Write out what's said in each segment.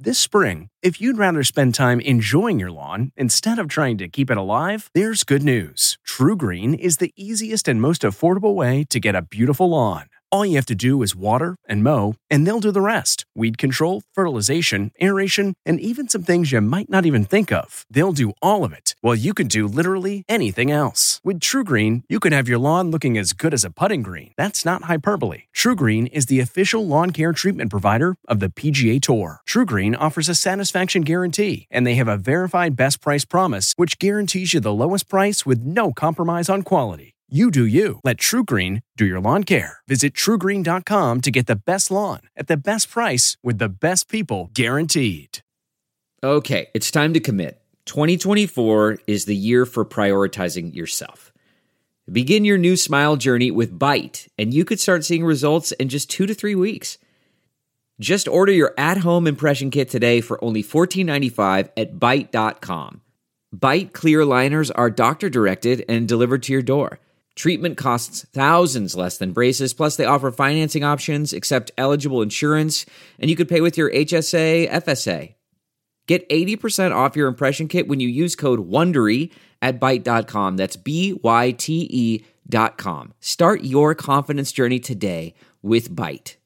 This spring, if you'd rather spend time enjoying your lawn instead of trying to keep it alive, there's good news. TruGreen is the easiest and most affordable way to get a beautiful lawn. All you have to do is water and mow, and they'll do the rest. Weed control, fertilization, aeration, and even some things you might not even think of. They'll do all of it, while you can do literally anything else. With TruGreen, you can have your lawn looking as good as a putting green. That's not hyperbole. TruGreen is the official lawn care treatment provider of the PGA Tour. TruGreen offers a satisfaction guarantee, and they have a verified best price promise, which guarantees you the lowest price with no compromise on quality. You do you. Let TruGreen do your lawn care. Visit TruGreen.com to get the best lawn at the best price with the best people guaranteed. Okay, it's time to commit. 2024 is the year for prioritizing yourself. Begin your new smile journey with Byte, and you could start seeing results in just 2 to 3 weeks. Just order your at-home impression kit today for only $14.95 at Byte.com. Byte clear liners are doctor-directed and delivered to your door. Treatment costs thousands less than braces, plus they offer financing options, accept eligible insurance, and you could pay with your HSA, FSA. Get 80% off your impression kit when you use code WONDERY at Byte.com. That's BYTE.com. Start your confidence journey today with Byte.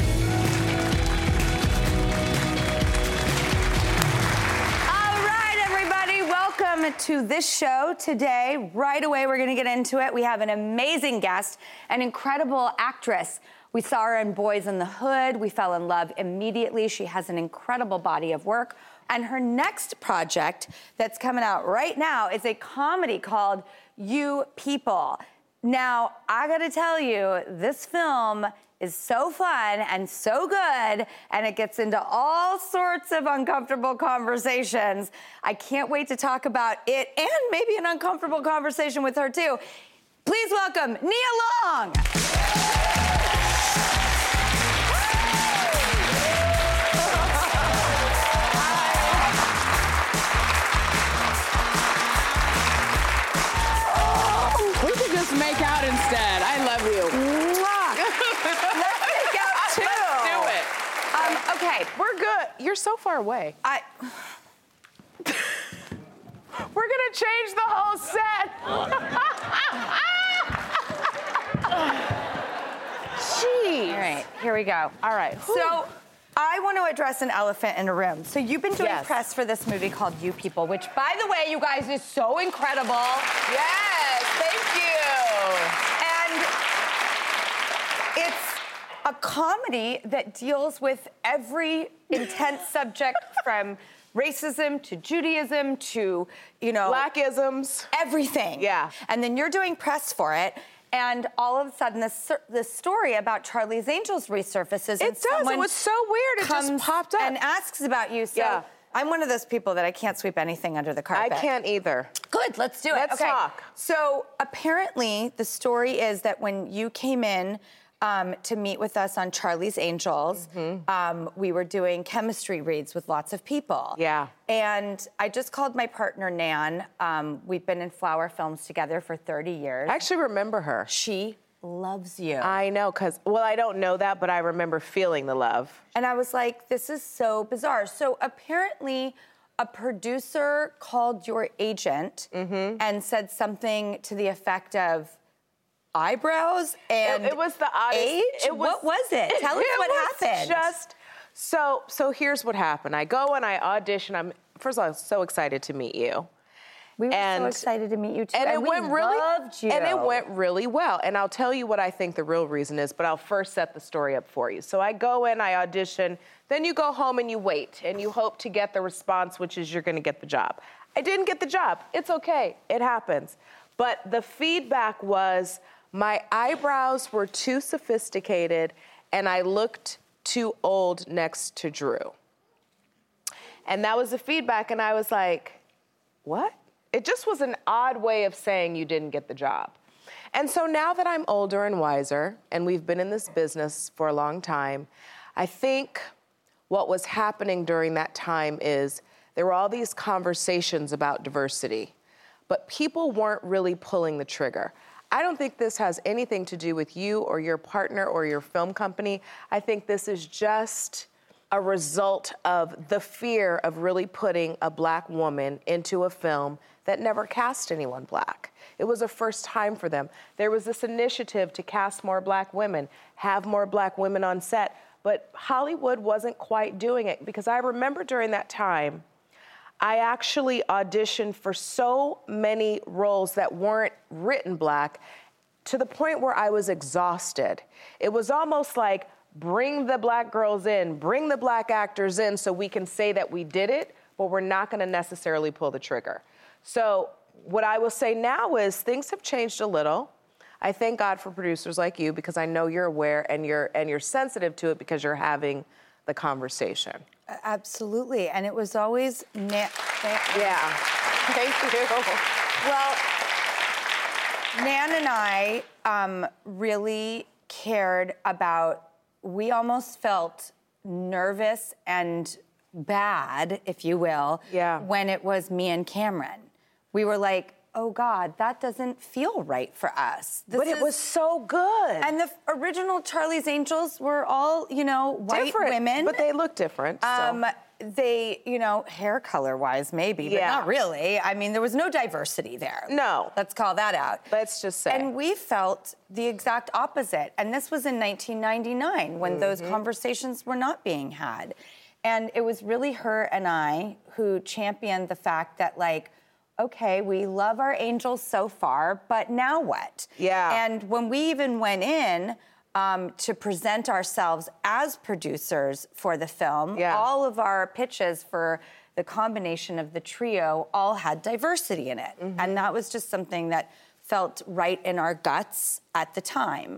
To this show today. Right away, we're going to get into it. We have an amazing guest, an incredible actress. We saw her in Boys in the Hood. We fell in love immediately. She has an incredible body of work. And her next project that's coming out right now is a comedy called You People. Now, I got to tell you, this film is so fun and so good, and it gets into all sorts of uncomfortable conversations. I can't wait to talk about it and maybe an uncomfortable conversation with her too. Please welcome Nia Long. We could just make out instead. I love you. Okay. We're good. You're so far away. We're gonna change the whole set. Jeez. All right, here we go. All right. So I want to address an elephant in a room. So you've been doing Yes. press for this movie called You People, which, by the way, you guys, is so incredible. Yes, thank you. And it's a comedy that deals with every intense subject from racism to Judaism to, Blackisms. everything. Yeah. And then you're doing press for it, and all of a sudden this story about Charlie's Angels resurfaces. It does. It was so weird. It just popped up. And asks about you. So Yeah. I'm one of those people that I can't sweep anything under the carpet. I can't either. Good, let's do it. Let's talk. So apparently the story is that when you came in to meet with us on Charlie's Angels, we were doing chemistry reads with lots of people. Yeah. And I just called my partner, Nan. We've been in Flower Films together for 30 years. I actually remember her. She loves you. I know, I don't know that, but I remember feeling the love. And I was like, this is so bizarre. So apparently a producer called your agent and said something to the effect of, eyebrows and it was the oddest. age? What was it? Tell us what happened. So here's what happened. I go and I audition. First of all, I was so excited to meet you. We were so excited to meet you too. And it went really, loved you. and it went really well. And I'll tell you what I think the real reason is, but I'll first set the story up for you. So I go in, I audition, then you go home and you wait, and you hope to get the response, which is you're going to get the job. I didn't get the job. It's okay. It happens. But the feedback was, my eyebrows were too sophisticated and I looked too old next to Drew. And that was the feedback, and I was like, what? It just was an odd way of saying you didn't get the job. And so now that I'm older and wiser, and we've been in this business for a long time, I think what was happening during that time is there were all these conversations about diversity, but people weren't really pulling the trigger. I don't think this has anything to do with you or your partner or your film company. I think this is just a result of the fear of really putting a black woman into a film that never cast anyone black. It was a first time for them. There was this initiative to cast more black women, have more black women on set, but Hollywood wasn't quite doing it, because I remember during that time, I actually auditioned for so many roles that weren't written black, to the point where I was exhausted. It was almost like, bring the black girls in, bring the black actors in so we can say that we did it, but we're not gonna necessarily pull the trigger. So what I will say now is things have changed a little. I thank God for producers like you, because I know you're aware and you're sensitive to it, because you're having the conversation. Absolutely, and it was always... Yeah, thank you. Well, Nan and I really cared about... We almost felt nervous and bad, if you will, when it was me and Cameron. We were like, oh God, that doesn't feel right for us. But it was so good. And the original Charlie's Angels were all, white different, women. but they look different. So. They, hair color-wise, maybe, but not really. I mean, there was no diversity there. No. Let's call that out. Let's just say. And we felt the exact opposite. And this was in 1999, when those conversations were not being had. And it was really her and I who championed the fact that, okay, we love our angels so far, but now what? Yeah. And when we even went in to present ourselves as producers for the film, all of our pitches for the combination of the trio all had diversity in it. And that was just something that felt right in our guts at the time.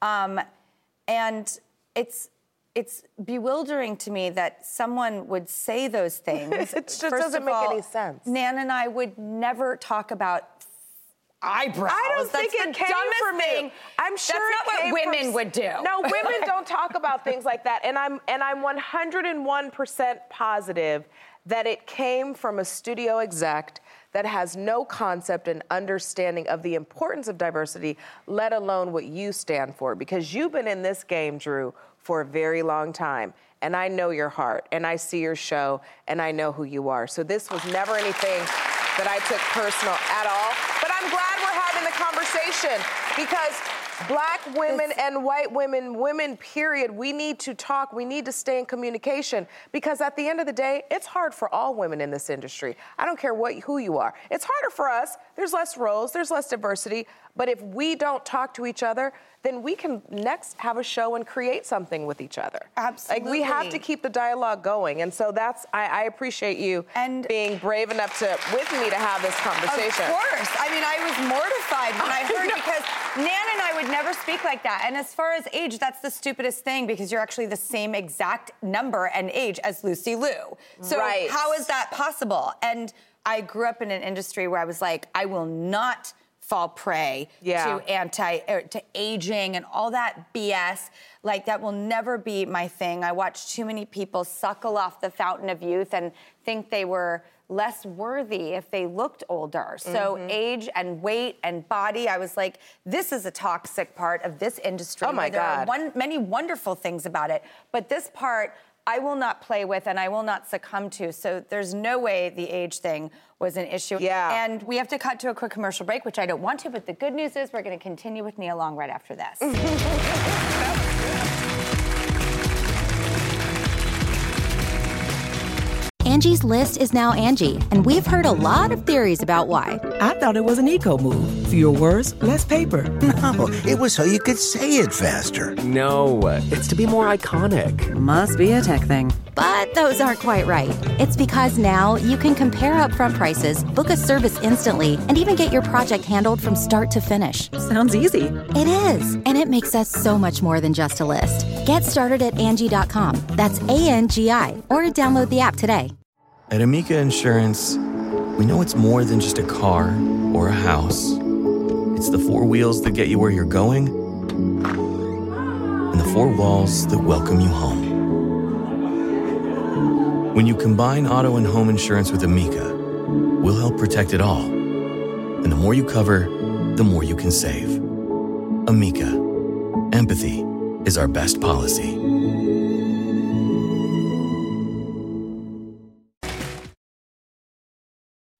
And it's bewildering to me that someone would say those things. It just doesn't make any sense. Nan and I would never talk about eyebrows. I don't think it came from me. I'm sure that's not what women would do. No, women don't talk about things like that. And I'm 101% positive that it came from a studio exec that has no concept and understanding of the importance of diversity, let alone what you stand for. Because you've been in this game, Drew, for a very long time. And I know your heart, and I see your show, and I know who you are. So this was never anything that I took personal at all. But I'm glad we're having the conversation, because black women and white women, period, we need to talk. We need to stay in communication, because at the end of the day, it's hard for all women in this industry. I don't care who you are. It's harder for us. There's less roles. There's less diversity. But if we don't talk to each other, then we can next have a show and create something with each other. Absolutely. We have to keep the dialogue going. And so I appreciate you being brave enough with me to have this conversation. Of course. I mean, I was mortified when I heard, because Nan and I would never speak like that. And as far as age, that's the stupidest thing, because you're actually the same exact number and age as Lucy Liu. So how is that possible? And I grew up in an industry where I was like, I will not fall prey to aging and all that BS. That will never be my thing. I watched too many people suckle off the fountain of youth and think they were less worthy if they looked older. So age and weight and body, I was like, this is a toxic part of this industry. Oh my God. There are many wonderful things about it, but this part I will not play with and I will not succumb to. So there's no way the age thing was an issue. Yeah. And we have to cut to a quick commercial break, which I don't want to, but the good news is we're going to continue with Nia Long right after this. Angie's List is now Angie, and we've heard a lot of theories about why. I thought it was an eco move. Fewer words, less paper. No, it was so you could say it faster. No, it's to be more iconic. Must be a tech thing. But those aren't quite right. It's because now you can compare upfront prices, book a service instantly, and even get your project handled from start to finish. Sounds easy. It is, and it makes us so much more than just a list. Get started at Angie.com. That's ANGI, or download the app today. At Amica Insurance, we know it's more than just a car or a house. It's the four wheels that get you where you're going and the four walls that welcome you home. When you combine auto and home insurance with Amica, we'll help protect it all. And the more you cover, the more you can save. Amica. Empathy is our best policy.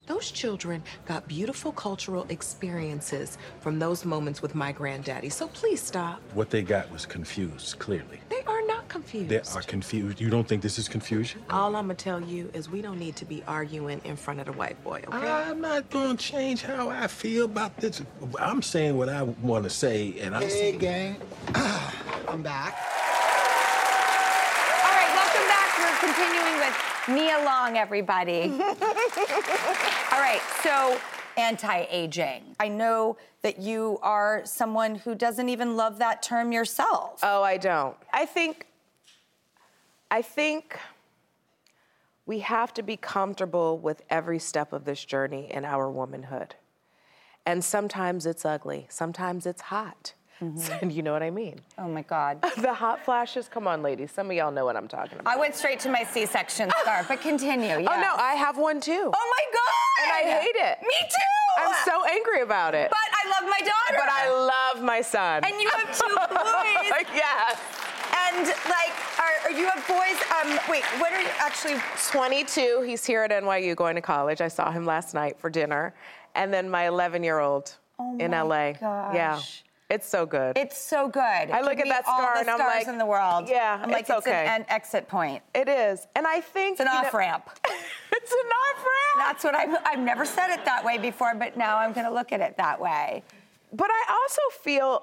Those children got beautiful cultural experiences from those moments with my granddaddy. So please stop. What they got was confused, clearly. They are not confused. They are confused. You don't think this is confusion? All I'm gonna tell you is we don't need to be arguing in front of the white boy, okay? I'm not gonna change how I feel about this. I'm saying what I want to say, and I'm saying... gang. I'm back. All right, welcome back. We're continuing with Nia Long, everybody. All right, so anti-aging. I know that you are someone who doesn't even love that term yourself. Oh, I don't. I think we have to be comfortable with every step of this journey in our womanhood. And sometimes it's ugly. Sometimes it's hot. Mm-hmm. You know what I mean? Oh, my God. The hot flashes? Come on, ladies. Some of y'all know what I'm talking about. I went straight to my C-section scar, but continue. Yes. Oh, no, I have one, too. Oh, my God! And I hate it. Me, too! I'm so angry about it. But I love my daughter. But I love my son. And you have 2 boys. Yes. And, like, are you have boys, wait, what are you actually? 22, he's here at NYU going to college. I saw him last night for dinner. And then my 11-year-old in LA. Gosh. Yeah. It's so good. It's so good. I look at that scar and I'm like, in the world. Yeah, I'm like, it's okay. An exit point. It is. And I think it's an off-ramp. It's an off-ramp. That's what I've never said it that way before, but now I'm going to look at it that way. But I also feel,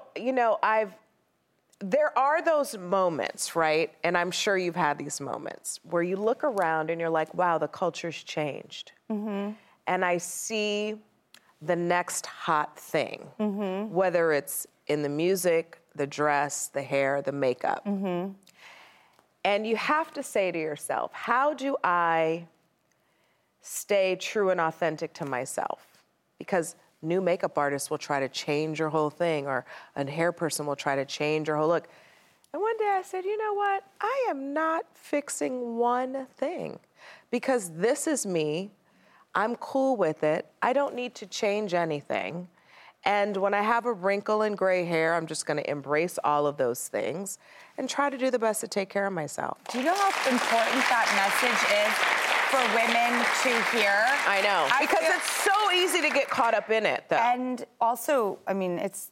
there are those moments, right? And I'm sure you've had these moments where you look around and you're like, wow, the culture's changed. Mm-hmm. And I see the next hot thing, mm-hmm. whether it's in the music, the dress, the hair, the makeup. Mm-hmm. And you have to say to yourself, how do I stay true and authentic to myself? Because new makeup artists will try to change your whole thing, or a hair person will try to change your whole look. And one day I said, you know what? I am not fixing one thing because this is me. I'm cool with it. I don't need to change anything. And when I have a wrinkle and gray hair, I'm just going to embrace all of those things and try to do the best to take care of myself. Do you know how important that message is for women to hear? I know. Because it's so easy to get caught up in it, though. And also, I mean, it's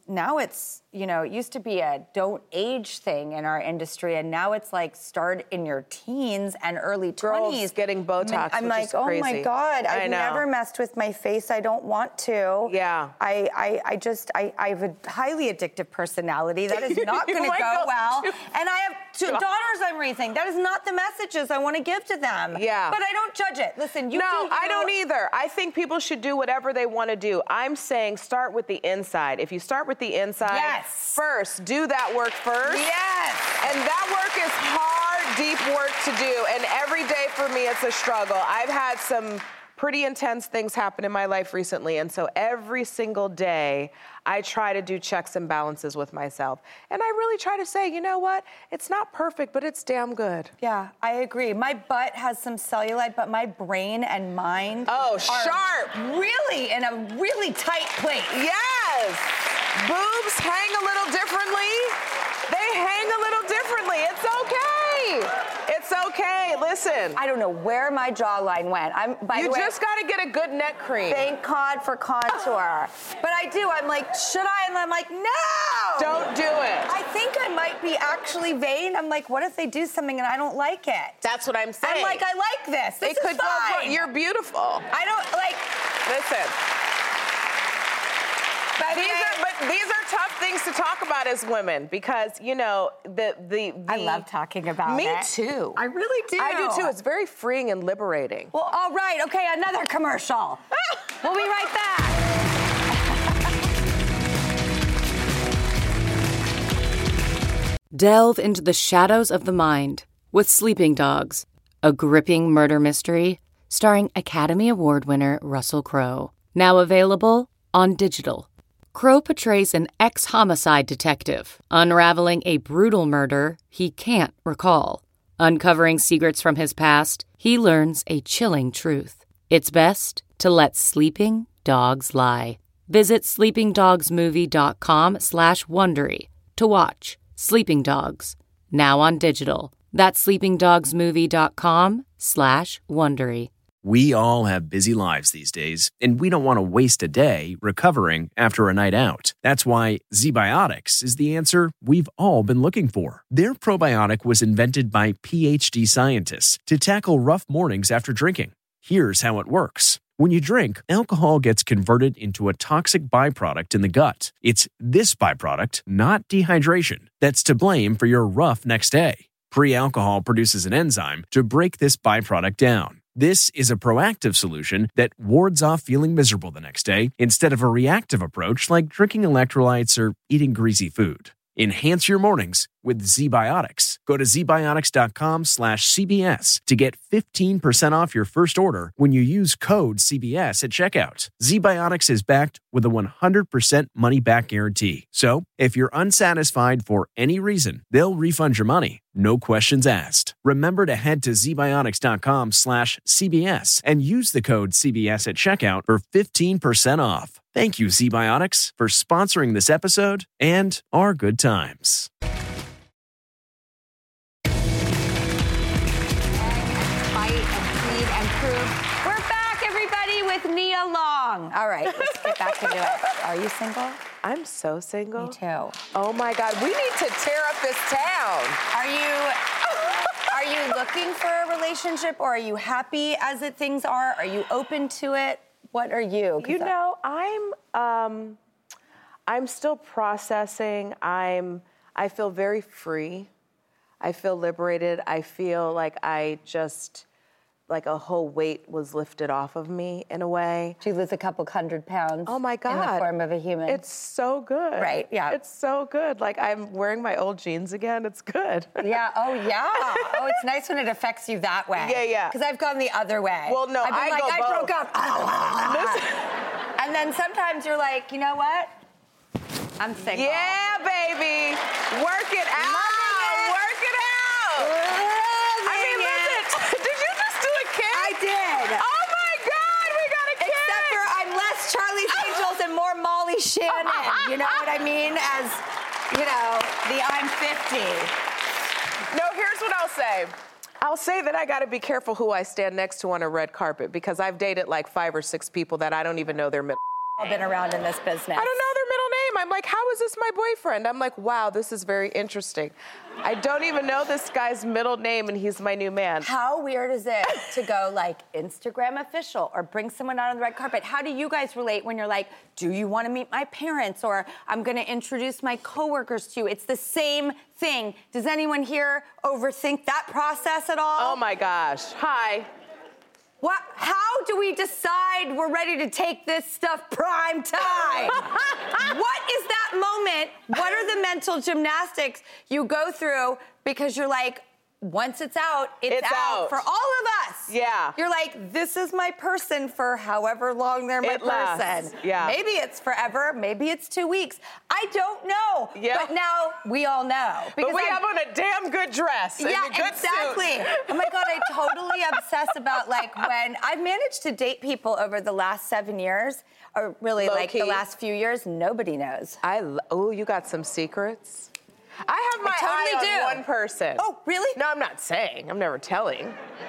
it used to be a don't age thing in our industry, and now it's like start in your teens and early 20s. Girls getting Botox, I'm which like, is crazy. Oh my God, I've never messed with my face. I don't want to. Yeah. I have a highly addictive personality. That is not going to go well. And I have 2 daughters I'm raising. That is not the messages I want to give to them. Yeah. But I don't judge it. Listen, you No, I don't either. I think people should do whatever they want to do. I'm saying start with the inside. If you start with the inside first, do that work first. Yes. And that work is hard, deep work to do. And every day for me, it's a struggle. I've had some pretty intense things happen in my life recently. And so every single day, I try to do checks and balances with myself. And I really try to say, you know what? It's not perfect, but it's damn good. Yeah, I agree. My butt has some cellulite, but my brain and mind are sharp. Really in a really tight place. Yes. Boobs hang a little differently. They hang a little differently. It's okay. It's okay. Listen. I don't know where my jawline went. You just got to get a good neck cream. Thank God for contour. But I do. I'm like, should I? And I'm like, no. Don't do it. I think I might be actually vain. I'm like, what if they do something and I don't like it? That's what I'm saying. I'm like, I like this. This is fine. You're beautiful. I don't like. Listen. But these are tough things to talk about as women because, I love talking about it. Me too. I really do. I do too. It's very freeing and liberating. Well, all right. Okay, another commercial. We'll be right back. Delve into the shadows of the mind with Sleeping Dogs, a gripping murder mystery starring Academy Award winner Russell Crowe. Now available on digital. Crowe portrays an ex-homicide detective unraveling a brutal murder he can't recall. Uncovering secrets from his past, he learns a chilling truth. It's best to let sleeping dogs lie. Visit sleepingdogsmovie.com/Wondery to watch Sleeping Dogs, now on digital. That's sleepingdogsmovie.com/Wondery. We all have busy lives these days, and we don't want to waste a day recovering after a night out. That's why ZBiotics is the answer we've all been looking for. Their probiotic was invented by PhD scientists to tackle rough mornings after drinking. Here's how it works. When you drink, alcohol gets converted into a toxic byproduct in the gut. It's this byproduct, not dehydration, that's to blame for your rough next day. Pre-alcohol produces an enzyme to break this byproduct down. This is a proactive solution that wards off feeling miserable the next day instead of a reactive approach like drinking electrolytes or eating greasy food. Enhance your mornings with ZBiotics. Go to zbiotics.com/CBS to get 15% off your first order when you use code CBS at checkout. ZBiotics is backed with a 100% money-back guarantee. So, if you're unsatisfied for any reason, they'll refund your money. No questions asked. Remember to head to zbiotics.com/CBS and use the code CBS at checkout for 15% off. Thank you, ZBiotics, for sponsoring this episode and our good times. We're back, everybody, with Nia Long. All right, let's get back to it. Are you single? I'm so single. Me too. Oh my God, we need to tear up this town. Are you looking for a relationship, or are you happy as things are? Are you open to it? What are you? You know, I'm still processing. I feel very free. I feel liberated. I feel like like a whole weight was lifted off of me in a way. Did you lose a couple 100 pounds? Oh my God. In the form of a human. It's so good. Right, yeah. It's so good. Like, I'm wearing my old jeans again. It's good. Yeah, oh yeah. Oh, it's nice when it affects you that way. Yeah, yeah. Because I've gone the other way. Well, no, I've been I broke up. And then sometimes you're like, you know what? I'm single. Yeah, baby. Work it out. Work it out. Listen, did you just do a kiss? I did. Oh my God, we got a kiss. Except for I'm less Charlie's Angels and more Molly Shannon. You know what I mean? As, you know, the I'm 50. No, here's what I'll say. I'll say that I got to be careful who I stand next to on a red carpet, because I've dated like 5 or 6 people that I don't even know their middle. I've been around in this business. I don't know their middle name. I'm like, how is this my boyfriend? I'm like, wow, this is very interesting. I don't even know this guy's middle name, and he's my new man. How weird is it to go like Instagram official or bring someone out on the red carpet? How do you guys relate when you're like, do you want to meet my parents? Or I'm going to introduce my coworkers to you. It's the same thing. Does anyone here overthink that process at all? Oh my gosh. Hi. What? How do we decide we're ready to take this stuff prime time? What is that moment? What are the mental gymnastics you go through? Because you're like, once it's out, it's out for all of us. Yeah. You're like, this is my person for however long they're my person. Lasts. Yeah. Maybe it's forever. Maybe it's 2 weeks. I don't know. Yeah. But now we all know. But we have on a damn good dress. Yeah, and a good exactly. Suit. Oh my God, I totally obsess about like when I've managed to date people over the last 7 years, or really like the last few years. Nobody knows. Oh, you got some secrets? I have my eye on one person. Oh, really? No, I'm not saying. I'm never telling.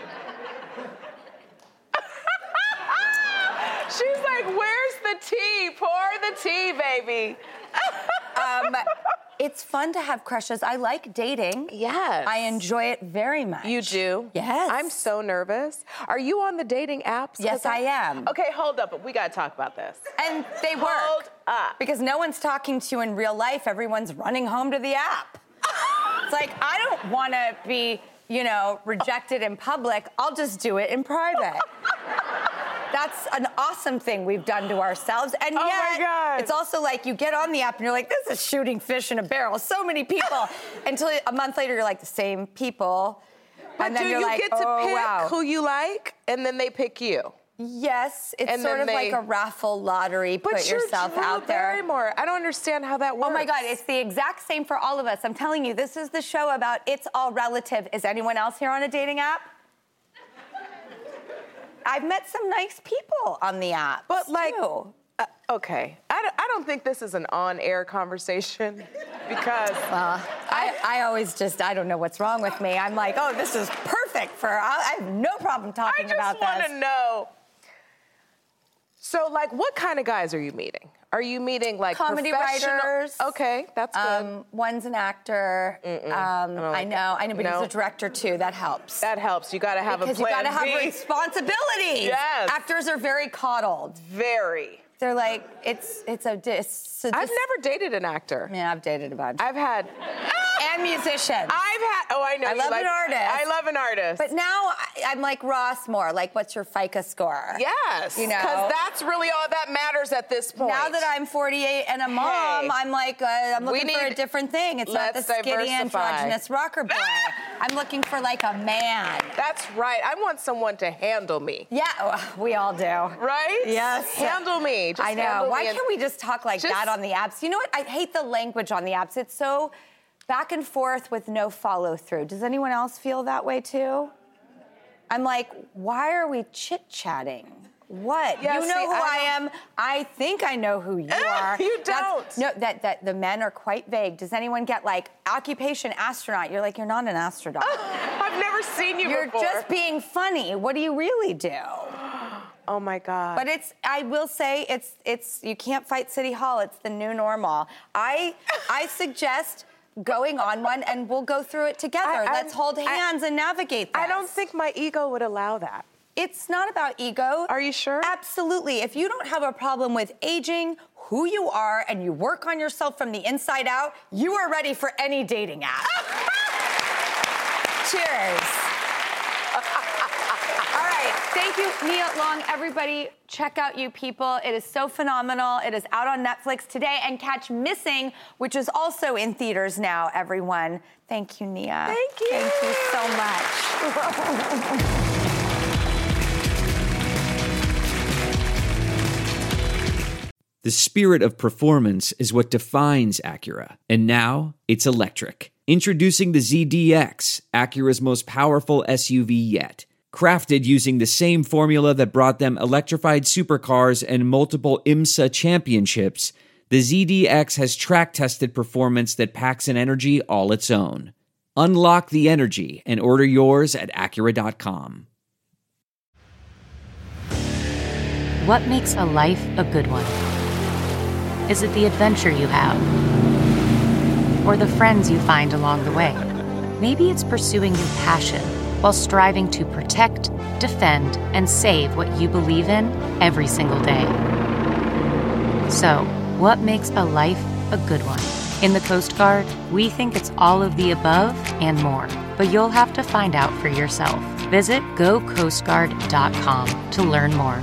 She's like, where's the tea? Pour the tea, baby. It's fun to have crushes. I like dating. Yes. I enjoy it very much. You do? Yes. I'm so nervous. Are you on the dating apps? Yes, I am. Okay, hold up. We got to talk about this. And they work. Hold up. Because no one's talking to you in real life. Everyone's running home to the app. It's like, I don't want to be, rejected in public. I'll just do it in private. That's an awesome thing we've done to ourselves. And yet, my God. It's also like you get on the app and you're like, this is shooting fish in a barrel. So many people. Until a month later, you're like, the same people. But and then do you're you like, get to pick who you like, and then they pick you? Yes, it's sort of like a raffle lottery. Put yourself out there. Barrymore. I don't understand how that works. Oh my God, it's the exact same for all of us. I'm telling you, this is the show about it's all relative. Is anyone else here on a dating app? I've met some nice people on the app. But okay, I don't think this is an on-air conversation because... I always I don't know what's wrong with me. I'm like, oh, this is perfect. perfect I have no problem talking about this. I just want to know. So, like, what kind of guys are you meeting? Are you meeting, like, comedy writers? Okay, that's good. One's an actor. I know, but he's a director, too. That helps. That helps. You got to have a plan B. Because you got to have responsibilities. Yes. Actors are very coddled. Very. They're like, I've never dated an actor. Yeah, I've dated a bunch. I've had... And musicians. I know. I love an artist. I love an artist. But now I'm like Ross Moore. Like, what's your FICA score? Yes. You know? Because that's really all that matters at this point. Now that I'm 48 and a mom, I'm like, I'm looking for a different thing. It's not the skinny, androgynous rocker boy. I'm looking for like a man. That's right. I want someone to handle me. Yeah, we all do. Right? Yes. Handle me. Just I know. Why can't we just talk like that on the apps? You know what? I hate the language on the apps. It's so back and forth with no follow through. Does anyone else feel that way too? I'm like, why are we chit-chatting? What? Yeah, you know who I am. I think I know who you are. You don't. That the men are quite vague. Does anyone get like occupation astronaut? You're like, you're not an astronaut. I've never seen you before. You're just being funny. What do you really do? Oh my God. But I will say it's you can't fight City Hall. It's the new normal. I suggest going on one and we'll go through it together. Let's hold hands and navigate this. I don't think my ego would allow that. It's not about ego. Are you sure? Absolutely. If you don't have a problem with aging, who you are, and you work on yourself from the inside out, you are ready for any dating app. Cheers. All right. Thank you, Nia Long. Everybody, check out You People. It is so phenomenal. It is out on Netflix today. And catch Missing, which is also in theaters now, everyone. Thank you, Nia. Thank you. Thank you so much. The spirit of performance is what defines Acura. And now, it's electric. Introducing the ZDX, Acura's most powerful SUV yet. Crafted using the same formula that brought them electrified supercars and multiple IMSA championships, the ZDX has track-tested performance that packs an energy all its own. Unlock the energy and order yours at Acura.com. What makes a life a good one? Is it the adventure you have? Or the friends you find along the way? Maybe it's pursuing your passion while striving to protect, defend, and save what you believe in every single day. So, what makes a life a good one? In the Coast Guard, we think it's all of the above and more, but you'll have to find out for yourself. Visit GoCoastGuard.com to learn more.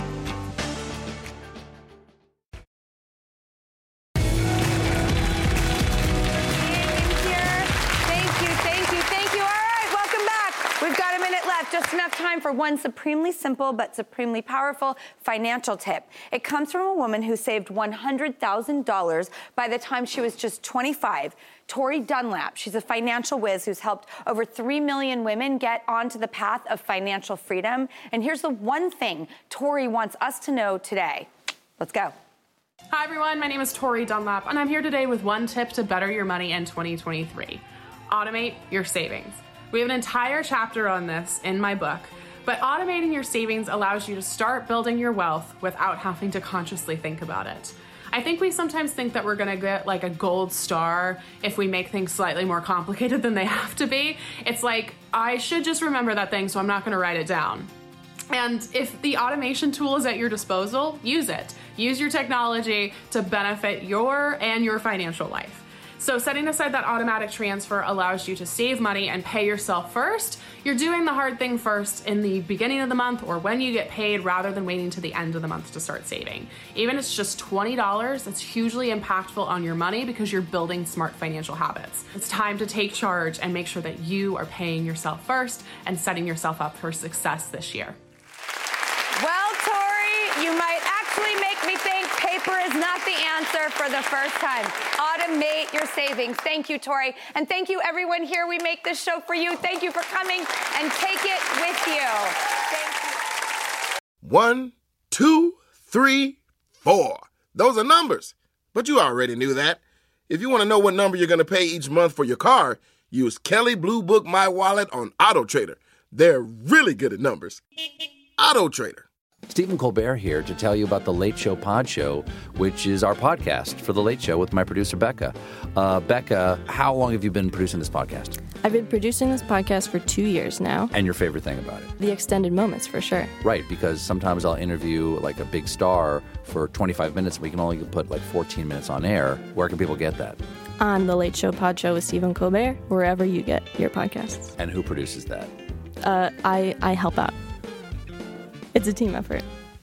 Just enough time for one supremely simple but supremely powerful financial tip. It comes from a woman who saved $100,000 by the time she was just 25. Tori Dunlap. She's a financial whiz who's helped over 3 million women get onto the path of financial freedom. And here's the one thing Tori wants us to know today. Let's go. Hi, everyone. My name is Tori Dunlap, and I'm here today with one tip to better your money in 2023. Automate your savings. We have an entire chapter on this in my book, but automating your savings allows you to start building your wealth without having to consciously think about it. I think we sometimes think that we're gonna get like a gold star if we make things slightly more complicated than they have to be. It's like, I should just remember that thing, so I'm not gonna write it down. And if the automation tool is at your disposal, use it. Use your technology to benefit your and your financial life. So setting aside that automatic transfer allows you to save money and pay yourself first. You're doing the hard thing first in the beginning of the month or when you get paid rather than waiting to the end of the month to start saving. Even if it's just $20, it's hugely impactful on your money because you're building smart financial habits. It's time to take charge and make sure that you are paying yourself first and setting yourself up for success this year. Well, Tori, you might actually make me think paper is not the answer for the first time. Automate your savings. Thank you, Tori. And thank you, everyone here. We make this show for you. Thank you for coming, and take it with you. Thank you. 1, 2, 3, 4. Those are numbers. But you already knew that. If you want to know what number you're going to pay each month for your car, use Kelley Blue Book My Wallet on Auto Trader. They're really good at numbers. AutoTrader. Stephen Colbert here to tell you about the Late Show Pod Show, which is our podcast for The Late Show with my producer, Becca. Becca, how long have you been producing this podcast? I've been producing this podcast for 2 years now. And your favorite thing about it? The extended moments, for sure. Right, because sometimes I'll interview like a big star for 25 minutes. We can only put like 14 minutes on air. Where can people get that? On The Late Show Pod Show with Stephen Colbert, wherever you get your podcasts. And who produces that? I help out. It's a team effort.